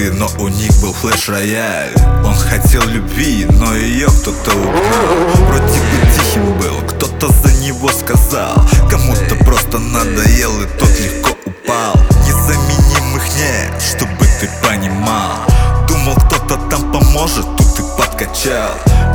звезды, но у них был флеш-рояль. Он хотел любви, но ее кто-то угнал. Вроде бы тихим был, кто-то за него сказал. Кому-то просто надоел, и тот легко упал. Незаменимых нет, чтобы ты понимал. Думал, кто-то там поможет, тут ты подкачал.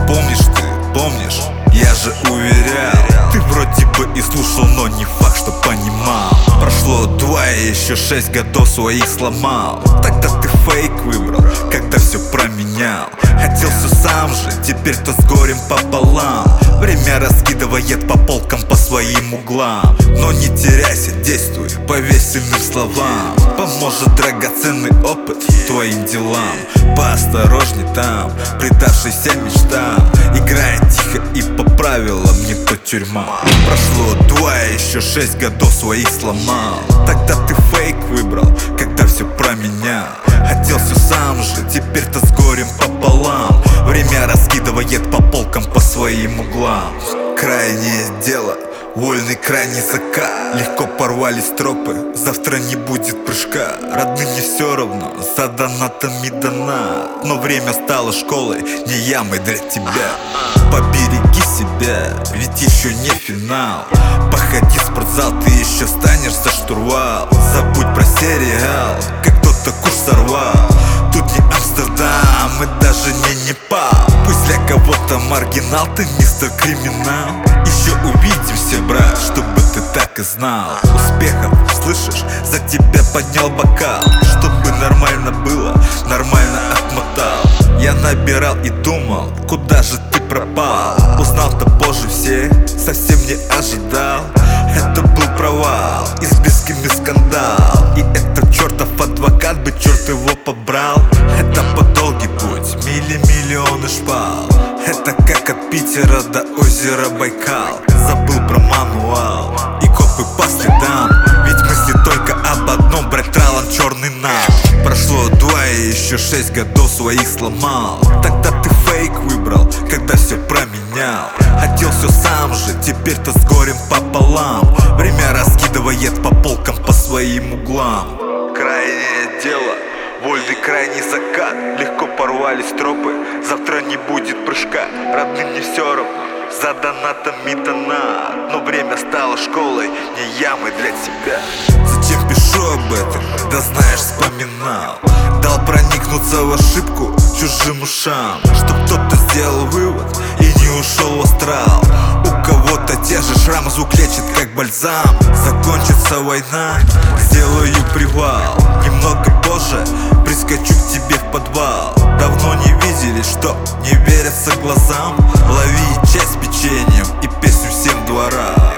Помнишь, я же уверял. Ты вроде бы и слушал, но не факт, что понимал. Прошло 2 и еще 6 годов своих сломал. Тогда ты фейк выбрал, когда все променял. Хотел все сам же, теперь-то с горем пополам. Время раскидывает по полкам, по своим углам. Но не теряйся, действуй по весельным словам. Поможет драгоценный опыт твоим делам. Поосторожней там, предавшийся мечтам. Играй тихо и по правилам, не то тюрьма. Прошло 2 и еще 6 годов своих сломал. Тогда ты фейк выбрал, когда все променял. Хотел все сам же, теперь-то с горем пополам. Время раскидывает по полкам, по своим углам. Крайнее дело, вольный крайний закат. Легко порвались тропы, завтра не будет прыжка. Родным не все равно, за донатами донат. Но время стало школой, не ямой для тебя. Побереги себя, ведь еще не финал. Походи в спортзал, ты еще станешь за штурвал. Забудь про сериал, как кто-то курс сорвал. Тут не Амстердам и даже не Непал. Пусть для кого-то маргинал, ты мистер криминал. Еще увидимся, брат, чтобы ты так и знал. Успехов, слышишь, за тебя поднял бокал. Чтобы нормально было, нормально отмотал. Я набирал и думал, куда же ты пропал. Узнал-то позже всех, совсем не ожидал. Это был провал, и с близкими скандал. И этот чертов адвокат бы черт его побрал. Это по долгий путь, миллионы шпал. Это как от Питера до озера Байкал. Забыл про мануал и копы по следам. Ведь мысли только об одном, брать тралан черный нам. Прошло 2 и еще 6 годов своих сломал. Тогда ты фейк выбрал, когда все променял. Хотел все сам же, теперь-то с горем пополам. Время раскидывает по полкам, по своим углам. Крайнее дело, вольный крайний закат. Легко порвались тропы, завтра не будет прыжка. Родным не все равно, за донатами донат. Но время стало школой, не ямой для тебя. Зачем пишу об этом, да знаешь, вспоминал. Дал проникнуться в ошибку чужим ушам, чтоб кто-то сделал вывод и не ушел в астрал. У кого-то те же шрамы, звук лечит как бальзам. Закончится война, сделаю привал. Немного позже прискочу к тебе в подвал. Давно не видели, что не верятся глазам. Лови чай с печеньем и песню всем двора.